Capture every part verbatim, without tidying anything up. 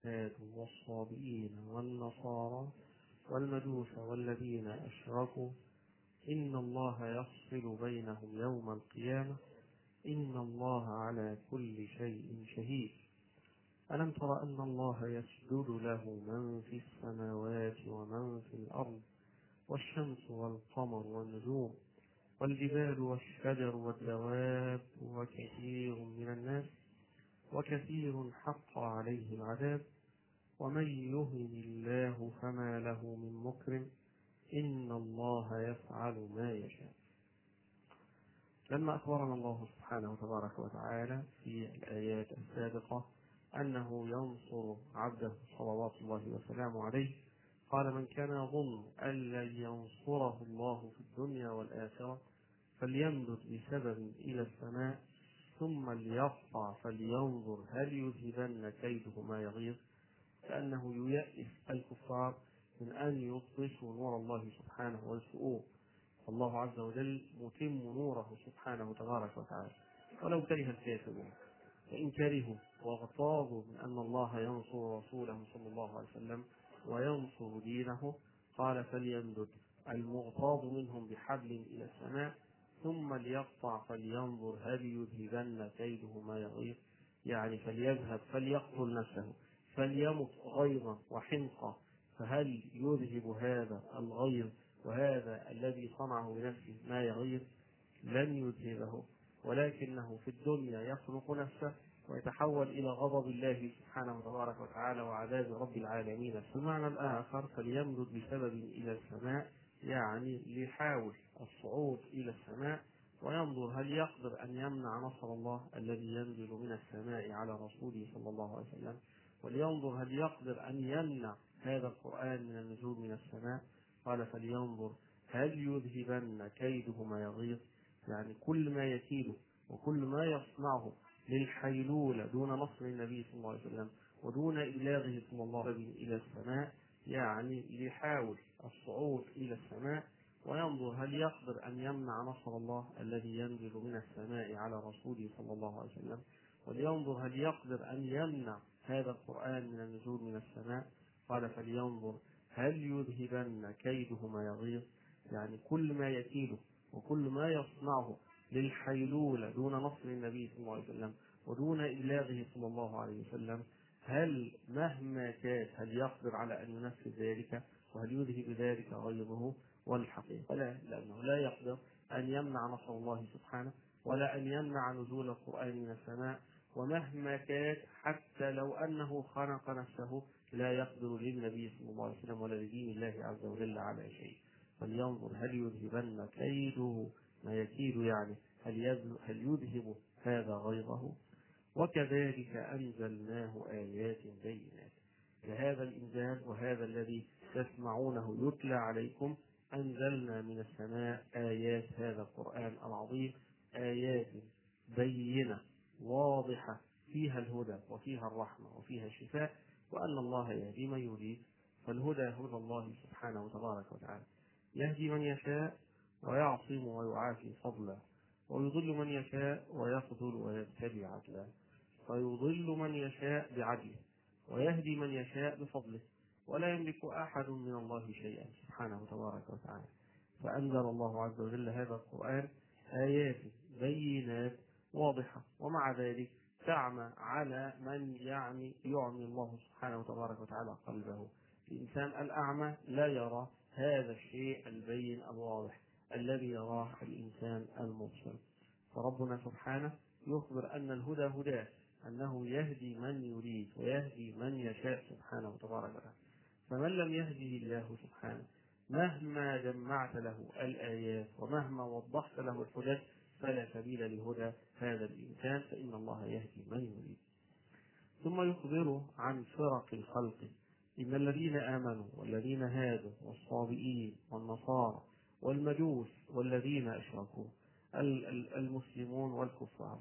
هادوا والصابئين والنصارى والمجوس والذين أشركوا إن الله يفصل بينهم يوم القيامة إن الله على كل شيء شهيد. ألم تر أن الله يسجد له من في السماوات ومن في الأرض والشمس والقمر والنجوم والجبال والشجر والدواب وكثير من الناس وكثير حق عليه العذاب ومن يهن الله فما له من مكرم إن الله يفعل ما يشاء. لما أخبرنا الله سبحانه تبارك وتعالى في الآيات السابقة أنه ينصر عبده صلوات الله وسلامه عليه قال من كان يظن أن لن ينصره الله في الدنيا والآخرة فليمدد بسبب إلى السماء ثم ليقطع فلينظر هل يذهبن كيده ما يغيظ، كأنه ييأس الكفار من أن يطفئوا نور الله سبحانه ويسوءوه، فالله عز وجل متم نوره سبحانه تبارك وتعالى ولو كره الكافرون. فإن كرهوا واغتاظوا من أن الله ينصر رسوله صلى الله عليه وسلم وينصر دينه قال فليمدد المغتاظ منهم بحبل إلى السماء ثم ليقطع فلينظر هل يذهبن كيده ما يغيظ، يعني فليذهب فليقتل نفسه فليمت غيظا وحنقا، فهل يذهب هذا الغيظ وهذا الذي صنعه بنفسه ما يغيظ؟ لن يذهبه، ولكنه في الدنيا يخلق نفسه ويتحول إلى غضب الله سبحانه تبارك وتعالى وعذاب رب العالمين. في المعنى الآخر فليمدد بسبب إلى السماء، يعني ليحاول الصعود إلى السماء وينظر هل يقدر أن يمنع نصر الله الذي ينزل من السماء على رسوله صلى الله عليه وسلم، ولينظر هل يقدر أن يمنع هذا القرآن من النزول من السماء. قال فلينظر هل يذهبن كيده ما يغيظ، يعني كل ما يكيده وكل ما يصنعه للحيلولة دون نصر النبي صلى الله عليه وسلم ودون إبلاغه صلى الله عليه وسلم إلى السماء، يعني ليحاول الصعود إلى السماء وينظر هل يقدر أن يمنع نصر الله الذي ينزل من السماء على رسوله صلى الله عليه وسلم، ولينظر هل يقدر أن يمنع هذا القرآن من النزول من السماء. قال فلينظر هل يذهبن كيده ما يغيظ، يعني كل ما يكيده وكل ما يصنعه للحيلولة دون نصر النبي صلى الله عليه وسلم ودون إبلاغه صلى الله عليه وسلم، هل مهما كان هل يقدر على أن ينفذ ذلك وهل يذهب ذلك غيظه؟ والحقيقة لا، لأنه لا يقدر أن يمنع نصر الله سبحانه ولا أن يمنع نزول القرآن من السماء، ومهما كان حتى لو أنه خنق نفسه لا يقدر للنبي صلى الله عليه وسلم ولا لدين الله عز وجل على شيء. فلينظر هل يذهبن كيده ما يكيد، يعني هل هل يذهب هذا غيظه. وكذلك أنزلناه آيات بينات، لهذا الإنزال وهذا الذي تسمعونه يتلى عليكم أنزلنا من السماء آيات هذا القرآن العظيم، آيات بينة واضحة فيها الهدى وفيها الرحمة وفيها الشفاء، وأن الله يهدي من يريد، فالهدى هدى الله سبحانه وتبارك وتعالى، يهدي من يشاء ويعصم ويعافي فضلا، ويضل من يشاء ويخذل ويبتلي عدلا، فيضل من يشاء بعدله ويهدي من يشاء بفضله، ولا يملك أحد من الله شيئا سبحانه تبارك وتعالى. فأنزل الله عز وجل هذا القرآن آيات بينات واضحة، ومع ذلك تعمى على من يعني يعمي الله سبحانه تبارك وتعالى قلبه. الإنسان الأعمى لا يرى هذا الشيء البين الواضح الذي يراه الإنسان المبصر. فربنا سبحانه يخبر أن الهدى هداه، أنه يهدي من يريد ويهدي من يشاء سبحانه تبارك وتعالى. فمن لم يهدي الله سبحانه مهما جمعت له الآيات ومهما وضحت له الحجج فلا سبيل لهدى هذا الإنسان، فإن الله يهدي من يريد. ثم يخبر عن فرق الخلق، إن الذين آمنوا والذين هادوا والصابئين والنصارى والمجوس والذين أشركوا المسلمون والكفار،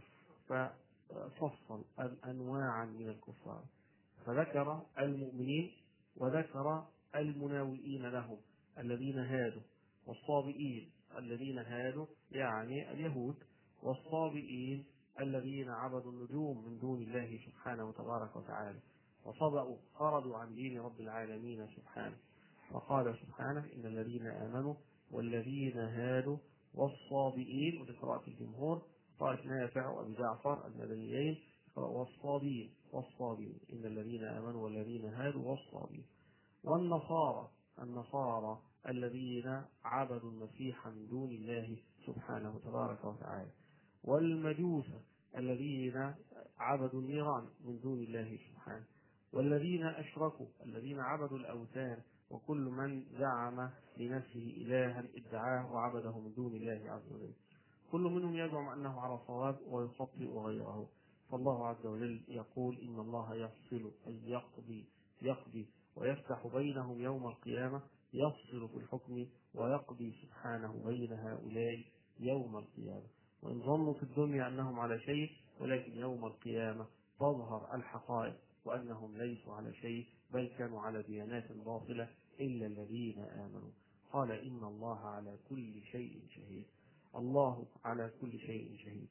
ففصل أنواعا من الكفار، فذكر المؤمنين وذكر المناوئين لهم الذين هادوا، والصابئين الذين هادوا يعني اليهود، والصابئين الذين عبدوا النجوم من دون الله سبحانه وتبارك وتعالى، وصبأوا خرجوا عن دين رب العالمين سبحانه. وقال سبحانه إن الذين آمنوا والذين هادوا والصابئين، ودي قراءة الجمهور، قالت نافع وأبي جعفر المدنيين والصابئين والصابئين إن الذين آمنوا والذين هادوا والصابئين. والنصارى النصارى الذين عبدوا المسيح من دون الله سبحانه تبارك وتعالى. والمجوس الذين عبدوا النيران من دون الله سبحانه. والذين أشركوا الذين عبدوا الأوثان، وكل من زعم لنفسه إلها ادعاه وعبده من دون الله عز وجل، كل منهم يزعم أنه على صواب ويخطئ غيره. فالله عز وجل يقول إن الله يفصل أي يقضي يقضي ويفتح بينهم يوم القيامة، يفصل في الحكم ويقضي سبحانه بين هؤلاء يوم القيامة. وإن ظنوا في الدنيا أنهم على شيء، ولكن يوم القيامة تظهر الحقائق وأنهم ليسوا على شيء، بل كانوا على ديانات باطلة إلا الذين آمنوا. قال إن الله على كل شيء شهيد. الله على كل شيء شهيد،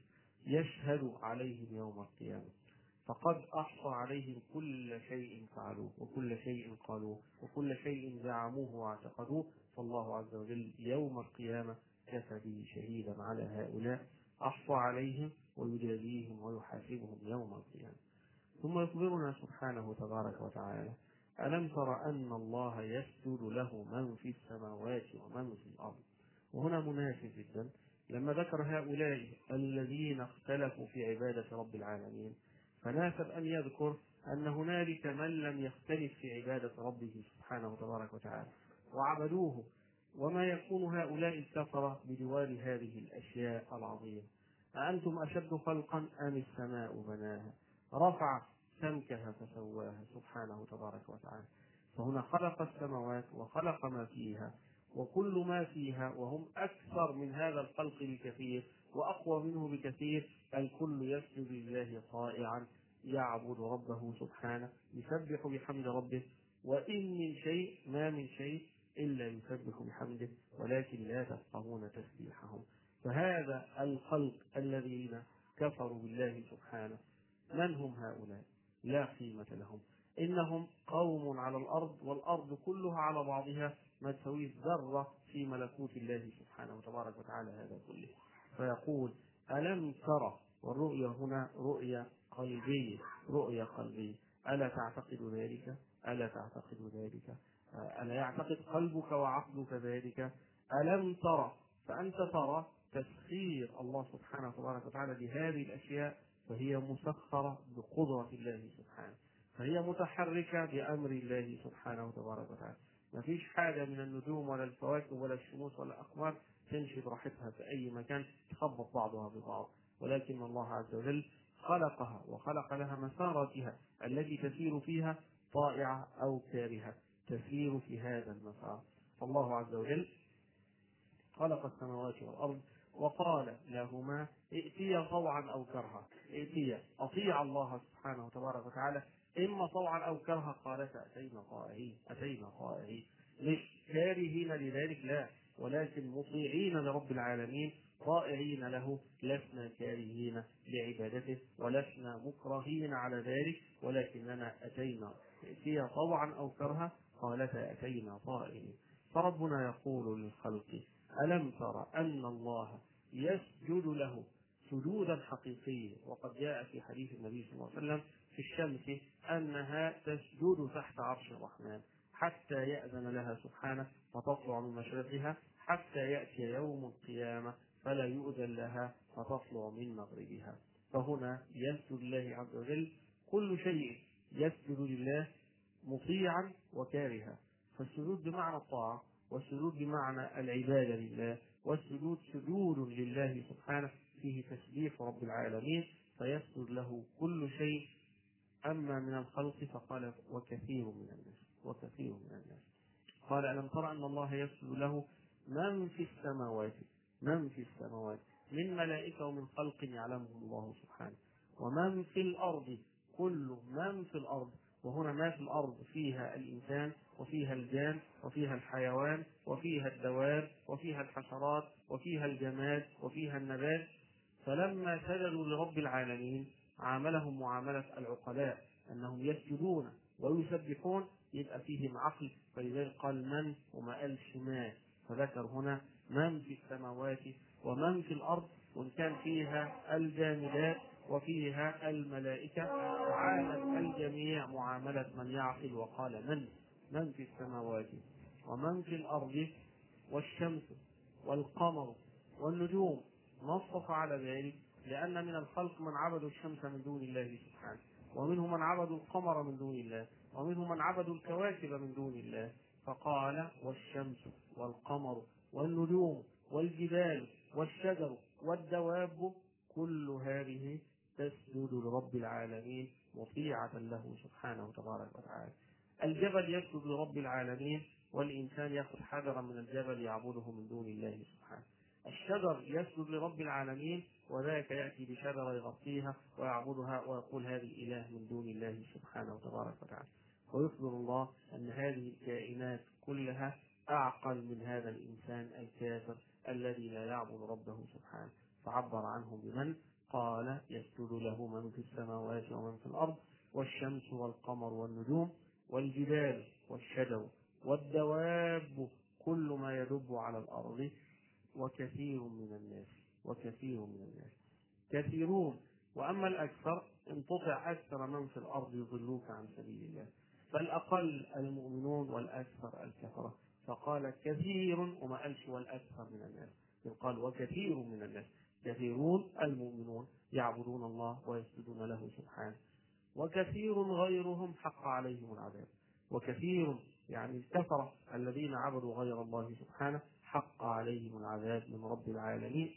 يشهد عليهم يوم القيامة، فقد أحصى عليهم كل شيء فعلوه وكل شيء قالوه وكل شيء زعموه واعتقدوه. فالله عز وجل يوم القيامة كفى به شهيدا على هؤلاء، أحصى عليهم ويجازيهم ويحاسبهم يوم القيامة. ثم يخبرنا سبحانه تبارك وتعالى: ألم تر أن الله يسجد له من في السماوات ومن في الأرض. وهنا مناسب جدا لما ذكر هؤلاء الذين اختلفوا في عبادة رب العالمين، فناسب أن يذكر أن هنالك من لم يختلف في عبادة ربه سبحانه تبارك وتعالى وعبدوه. وما يكون هؤلاء الكفرة بجوار هذه الأشياء العظيمة؟ أأنتم أشد خلقا أم السماء بناها رفع سمكها فسواها سبحانه تبارك وتعالى. فهنا خلق السماوات وخلق ما فيها وكل ما فيها، وهم أكثر من هذا الخلق بكثير وأقوى منه بكثير. الكل يسجد لله طائعا يعبد ربه سبحانه، يسبح بحمد ربه. وإن من شيء ما من شيء إلا يسبح بحمده ولكن لا تفقهون تسبيحهم. فهذا الخلق الذين كفروا بالله سبحانه من هم هؤلاء؟ لا قيمة لهم. إنهم قوم على الأرض، والأرض كلها على بعضها ما تسويه ذرة في ملكوت الله سبحانه وتبارك وتعالى هذا كله. فيقول: ألم ترى؟ والرؤية هنا رؤية قلبية، رؤية قلبية. ألا تعتقد ذلك؟ ألا تعتقد ذلك؟ ألا يعتقد قلبك وعقلك ذلك؟ ألم ترى؟ فأنت ترى تسخير الله سبحانه وتبارك وتعالى لهذه الأشياء، فهي مسخرة بقدرة الله سبحانه، فهي متحركة بأمر الله سبحانه وتبارك وتعالى. ما فيش حاجة من النجوم ولا الكواكب ولا الشموس ولا الأقمار تمشي براحتها في أي مكان تخبط بعضها ببعض، ولكن الله عز وجل خلقها وخلق لها مساراتها التي تسير فيها، طائعة أو كارهة تسير في هذا المسار. فالله عز وجل خلق السماوات والأرض وقال لهما: ائتيا طوعا أو كرها. ائتيا أطيع الله سبحانه وتبارك وتعالى إما طوعا أو كرها. قالتا أتينا طائعين أتينا طائعين. مش كارهين لذلك، لا، ولكن مطيعين لرب العالمين طائعين له، لسنا كارهين لعبادته ولسنا مكرهين على ذلك، ولكننا أتينا. ائتيا طوعا أو كرها قالتا أتينا طائعين. فربنا يقول للخلق: ألم تر أن الله يسجد له سجودا حقيقيا. وقد جاء في حديث النبي صلى الله عليه وسلم في الشمس أنها تسجد تحت عرش الرحمن حتى يأذن لها سبحانه فتطلع من مشرقها، حتى يأتي يوم القيامة فلا يؤذن لها فتطلع من مغربها. فهنا يسجد لله عز وجل كل شيء، يسجد لله مطيعا وكارها. فالسجود بمعنى الطاعة، والسجود بمعنى العبادة لله، والسجود سجود لله سبحانه فيه تسبيح رب العالمين، فيسجد له كل شيء. أما من الخلق فقال: وكثير من الناس وكثير من الناس. قال: ألم ترى أن الله يسجد له من في السماوات من في السماوات من ملائكة ومن خلق يعلمه الله سبحانه، ومن في الأرض كل من في الأرض. وهنا ما في الأرض فيها الإنسان وفيها الجان وفيها الحيوان وفيها الدواب وفيها الحشرات وفيها الجماد وفيها النبات. فلما سجدوا لرب العالمين عاملهم معاملة العقلاء، أنهم يسجدون ويسبحون يبقى فيهم عقل، فلذلك قال من وما قالش ما، فذكر هنا من في السماوات ومن في الأرض، وإن كان فيها الجامدات وفيها الملائكة، عامل الجميع معاملة من يعقل وقال من من في السماوات ومن في الأرض والشمس والقمر والنجوم. نصف على ذلك لأن من الخلق من عبدوا الشمس من دون الله سبحانه، ومنهم من عبدوا القمر من دون الله، ومنهم من عبدوا الكواكب من دون الله، فقال والشمس والقمر والنجوم والجبال والشجر والدواب كل هذه تسجد لرب العالمين مطيعة له سبحانه تبارك وتعالى. الجبل يسجد لرب العالمين، والإنسان يأخذ حذرا من الجبل يعبده من دون الله سبحانه. الشجر يسجد لرب العالمين، وذاك يأتي بشجرة يغطيها ويعبدها ويقول هذه إله من دون الله سبحانه وتبارك وتعالى. ويخبر الله أن هذه الكائنات كلها أعقل من هذا الإنسان الكافر الذي لا يعبد ربه سبحانه، فعبر عنه بمن قال يسجد له من في السماوات ومن في الأرض والشمس والقمر والنجوم والجبال والشجر والدواب كل ما يدب على الأرض وكثير من الناس وكثير من الناس كثيرون. وأما الأكثر إن تطع أكثر من في الأرض يضلوك عن سبيل الله، فالأقل المؤمنون والأكثر الكفرة، فقال كثير وما قالش والأكثر من الناس، قال وكثير من الناس. كثيرون المؤمنون يعبدون الله ويسجدون له سبحانه، وكثير غيرهم حق عليهم العذاب. وكثير يعني الكفرة الذين عبدوا غير الله سبحانه حق عليهم العذاب من رب العالمين.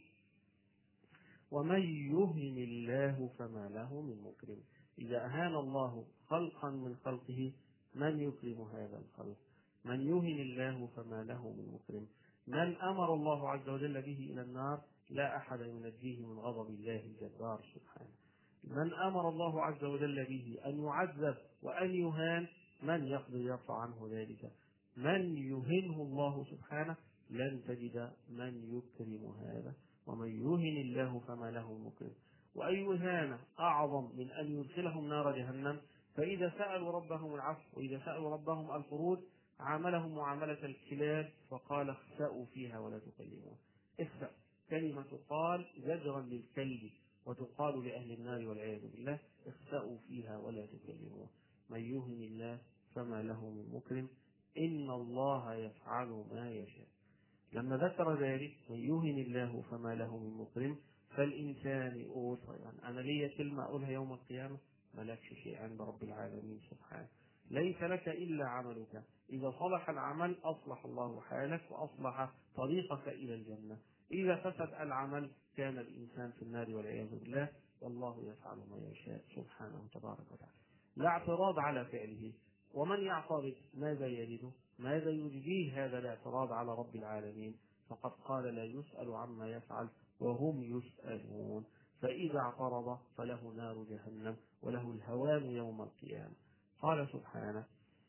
ومن يهن الله فما له من مكرم. إذا أهان الله خلقا من خلقه من يكرم هذا الخلق؟ من يهن الله فما له من مكرم. من أمر الله عز وجل به إلى النار لا أحد ينجيه من غضب الله الجبار سبحانه. من أمر الله عز وجل به أن يعذب وأن يهان من يقدر يرفع عنه ذلك؟ من يهنه الله سبحانه لن تجد من يكرم هذا. ومن يهن الله فما له مكرم. وأي إهانة أعظم من أن يدخلهم نار جهنم؟ فإذا سألوا ربهم العفو وإذا سألوا ربهم الخروج عاملهم معاملة الكلاب، فقال اخسأوا فيها ولا تكلمون. اخسأ كلمة تقال زجرا للكلب وتقال لأهل النار والعياذ بالله، اخسأوا فيها ولا تكلمون. من يهن الله فما له من مكرم إن الله يفعل ما يشاء. لما ذكر ذلك من يهن الله فما له من مكرم، فالإنسان يقول يعني أنا لي كلمة أقولها يوم القيامة؟ ملكش شيء عند رب العالمين سبحانه. ليس لك إلا عملك، إذا صلح العمل أصلح الله حالك وأصلح طريقك إلى الجنة، إذا فسد العمل كان الإنسان في النار والعياذ بالله. والله يفعل ما يشاء سبحانه تبارك وتعالى. لا اعتراض على فعله. ومن يعترض ماذا يجده؟ ماذا يجديه هذا الاعتراض على رب العالمين؟ فقد قال لا يسأل عما يفعل وهم يسألون. فإذا اعترض فله نار جهنم وله الهوان يوم القيامة. قال سبحانه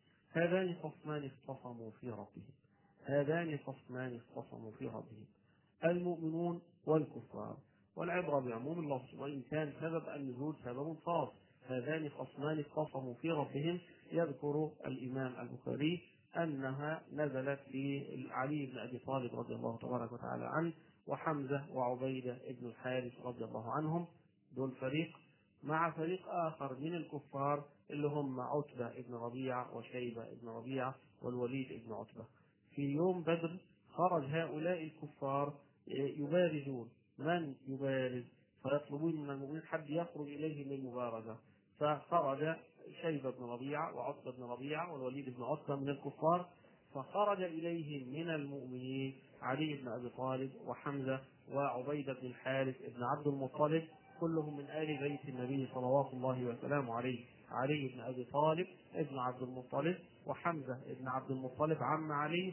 هذان خصمان اختصموا في ربهم هذان خصمان اختصموا في ربهم المؤمنون والكفار. والعبرة بعموم اللفظ، وإن كان سبب النزول سبب خاص. هذان خصمان اختصموا في ربهم، يذكر الإمام البخاري أنها نزلت في علي بن أبي طالب رضي الله تبارك وتعالى عنه وحمزة وعبيدة بن الحارث رضي الله عنهم، دول فريق مع فريق آخر من الكفار اللي هم عتبة بن ربيعة وشيبة بن ربيعة والوليد بن عتبة. في يوم بدر خرج هؤلاء الكفار يبارزون. من يبارز؟ فيطلبون من المؤمنين حد يخرج إليهم للمبارزة، فخرج شيبة بن ربيعة وعتبة بن ربيعة والوليد بن عتبة من الكفار، فخرج إليهم من المؤمنين علي بن أبي طالب وحمزة وعبيدة بن الحارث بن عبد المطلب، كلهم من آل بيت النبي صلوات الله وسلامه عليه. علي بن أبي طالب ابن عبد المطلب، وحمزة ابن عبد المطلب عم علي،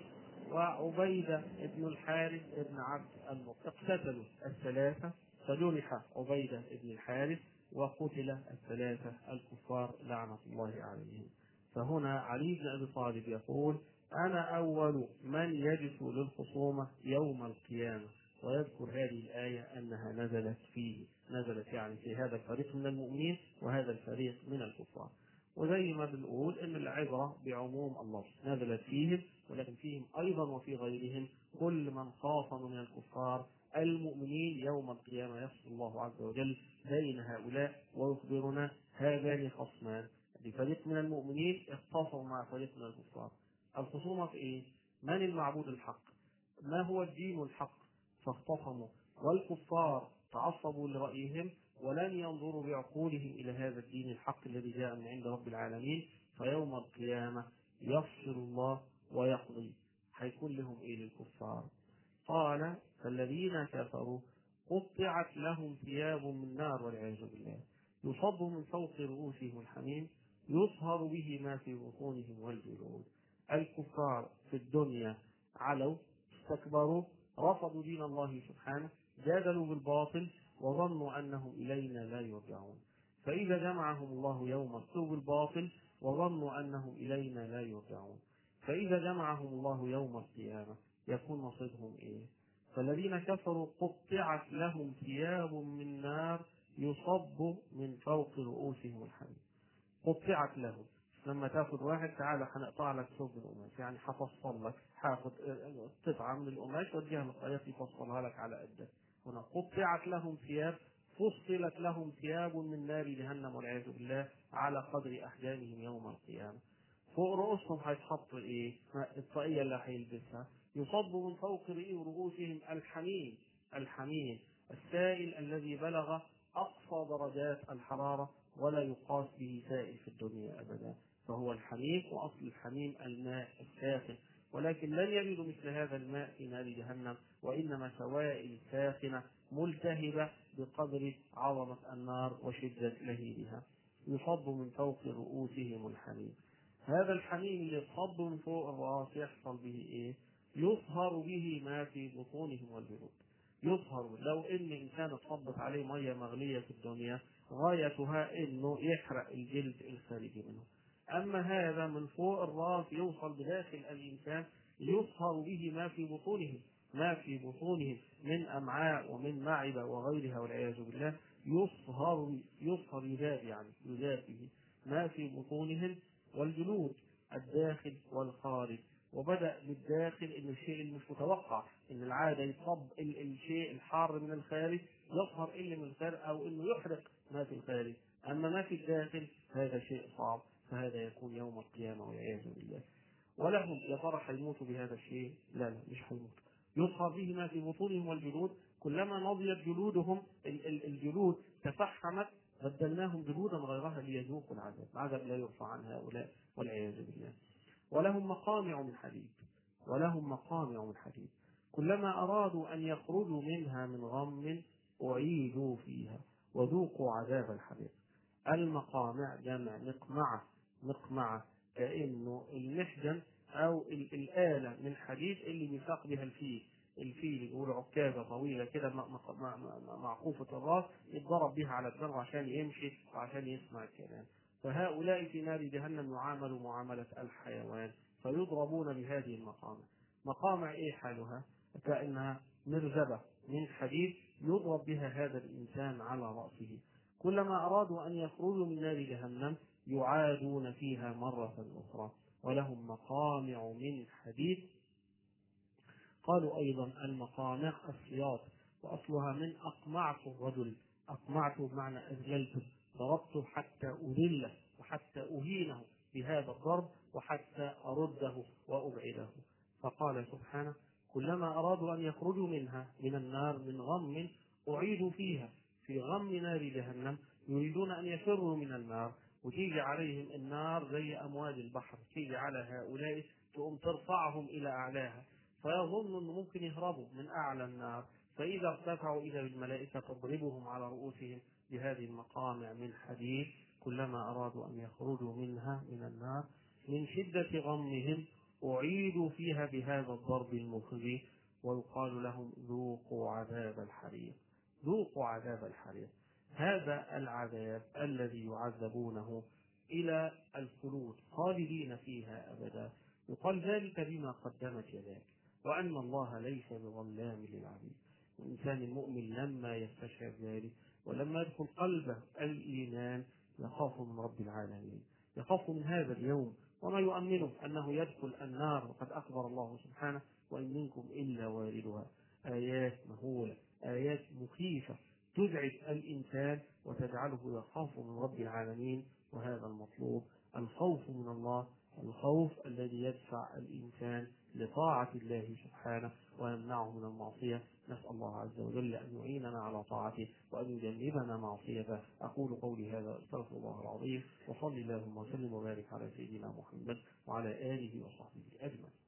وعبيدة ابن الحارث ابن عبد المطلب. اقتتلوا الثلاثة، فجرح عبيدة ابن الحارث وقتل الثلاثة الكفار لعنة الله عليهم. فهنا علي بن أبي طالب يقول أنا أول من يجلس للخصومة يوم القيامة، ويذكر هذه الآية أنها نزلت فيه، نزلت يعني في هذا الفريق من المؤمنين وهذا الفريق من الكفار. وزي ما بنقول ان العبرة بعموم اللفظ نزلت فيهم، ولكن فيهم ايضا وفي غيرهم كل من خاصم من الكفار المؤمنين يوم القيامة يفصل الله عز وجل بين هؤلاء ويخبرنا هذان خصمان، فريق من المؤمنين اختصموا مع فريق من الكفار. الخصومة في ايه؟ من المعبود الحق؟ ما هو الدين الحق؟ فاختصموا، والكفار تعصبوا لرأيهم ولن ينظروا بعقولهم إلى هذا الدين الحق الذي جاء من عند رب العالمين. فيوم القيامة يفصل الله ويقضي. هيكون لهم إيه للكفار؟ قال فالذين كفروا قطعت لهم ثياب من نار والعياذ بالله يصب من فوق رؤوسهم الحميم يصهر به ما في بطونهم والجلود. الكفار في الدنيا علوا، استكبروا، رفضوا دين الله سبحانه، جادلوا بالباطل وظنوا أنهم إلينا لا يرجعون. فإذا جمعهم الله يوم القيامة بالباطل وظنوا أنهم إلينا لا يرجعون، فإذا جمعهم الله يوم القيامة يكون نصيبهم إيه؟ فالذين كفروا قطعت لهم ثياب من نار يصب من فوق رؤوسهم الحميم. قطعت لهم، لما تاخد واحد تعالى هنقطع لك ثوب من القماش، يعني هفصل لك، هاخد قطعه من القماش واديها للخياط يفصلها لك على قدك. هنا قطعت لهم ثياب، فصلت لهم ثياب من نار جهنم والعياذ بالله على قدر احجامهم يوم القيامه. فوق رؤوسهم هيتحط ايه؟ الطاقيه اللي هيلبسها يصب من فوق رؤوسهم الحميم، الحميم السائل الذي بلغ اقصى درجات الحراره ولا يقاس به سائل في الدنيا ابدا، فهو الحميم. واصل الحميم الماء الساخن، ولكن لن يجدوا مثل هذا الماء في نار جهنم، وانما سوائل ساخنه ملتهبه بقدر عظمه النار وشده لهيبها. يصب من فوق رؤوسهم الحميم. هذا الحميم اللي يصب من فوق الراس يحصل به ايه؟ يصهر به ما في بطونهم والجلود. يظهر لو ان انسان اتصبت عليه ميه مغليه في الدنيا غايتها انه يحرق الجلد الخارجي منه، اما هذا من فوق الراس يوصل بداخل الانسان يصهر به ما في بطونهم، ما في بطونهم من امعاء ومن معده وغيرها والعياذ بالله. يصهر يصهر يذاب، يعني يذاب به ما في بطونهم والجلود الداخل والخارج. وبدأ بالداخل ان الشيء اللي مش متوقع، ان العادة يصب الشيء الحار من الخارج يظهر اللي من الخارج او انه يحرق ما في الخارج، اما ما في الداخل هذا شيء صعب. فهذا يكون يوم القيامة والعياذ بالله. ولهم يا ترى هيموتوا بهذا الشيء؟ لا لا مش هيموتوا. يصهر به ما في بطونهم والجلود، كلما نضجت جلودهم الجلود تفحمت بدلناهم جلودا غيرها ليذوقوا العذاب، العذاب لا يرفع عن هؤلاء والعياذ بالله. ولهم مقامع من حديد، ولهم مقامع من حديد كلما أرادوا أن يخرجوا منها من غم أعيدوا فيها وذوقوا عذاب الحريق. المقامع جمع مقمعة، مقمعة كأنه المحجن أو الآلة من حديد اللي بيساق بها الفيل. الفيل يقول عكازة طويلة كده معقوفة الراس يتضرب بها على دماغه عشان يمشي وعشان يسمع الكلام. فهؤلاء في نار جهنم يعاملوا معاملة الحيوان فيضربون بهذه المقامع. مقامع ايه حالها؟ كأنها مرزبة من حديد يضرب بها هذا الإنسان على رأسه. كلما أرادوا أن يخرجوا من نار جهنم يعادون فيها مرة أخرى. ولهم مقامع من حديد. قالوا أيضا المقامع السياط، وأصلها من أقمعت الرجل، أقمعته بمعنى أذللته، ضربته حتى أذله وحتى أهينه بهذا الضرب وحتى أرده وأبعده. فقال سبحانه كلما أرادوا أن يخرجوا منها من النار من غم أعيدوا فيها، في غم نار جهنم يريدون أن يفروا من النار، وتيجي عليهم النار زي أمواج البحر، تيجي على هؤلاء تقوم ترفعهم إلى أعلاها، فيظن أنه ممكن يهربوا من أعلى النار، فإذا ارتفعوا إذا الملائكة تضربهم على رؤوسهم بهذه المقامع من حديد كلما أرادوا أن يخرجوا منها من النار من شدة غمهم أعيدوا فيها بهذا الضرب المخزي ويقال لهم ذوقوا عذاب الحريق. ذوقوا عذاب الحريق، هذا العذاب الذي يعذبونه إلى الخلود خالدين فيها أبدا. يقال ذلك بما قدمت يداك، وأن الله ليس بظلام للعبيد. الإنسان المؤمن لما يستشعر ذلك ولما يدخل قلبه الإيمان يخاف من رب العالمين، يخاف من هذا اليوم وما يؤمنه أنه يدخل النار، وقد أخبر الله سبحانه: وإن منكم إلا واردها. آيات مهولة، آيات مخيفة تزعج الإنسان وتجعله يخاف من رب العالمين. وهذا المطلوب، الخوف من الله، الخوف الذي يدفع الإنسان لطاعة الله سبحانه ويمنعه من المعصية. نسأل الله عز وجل أن يعيننا على طاعته وأن يجنبنا معصيته. أقول قولي هذا، أستغفر الله العظيم، وصلي اللهم وسلم وبارك على سيدنا محمد وعلى آله وصحبه أجمعين.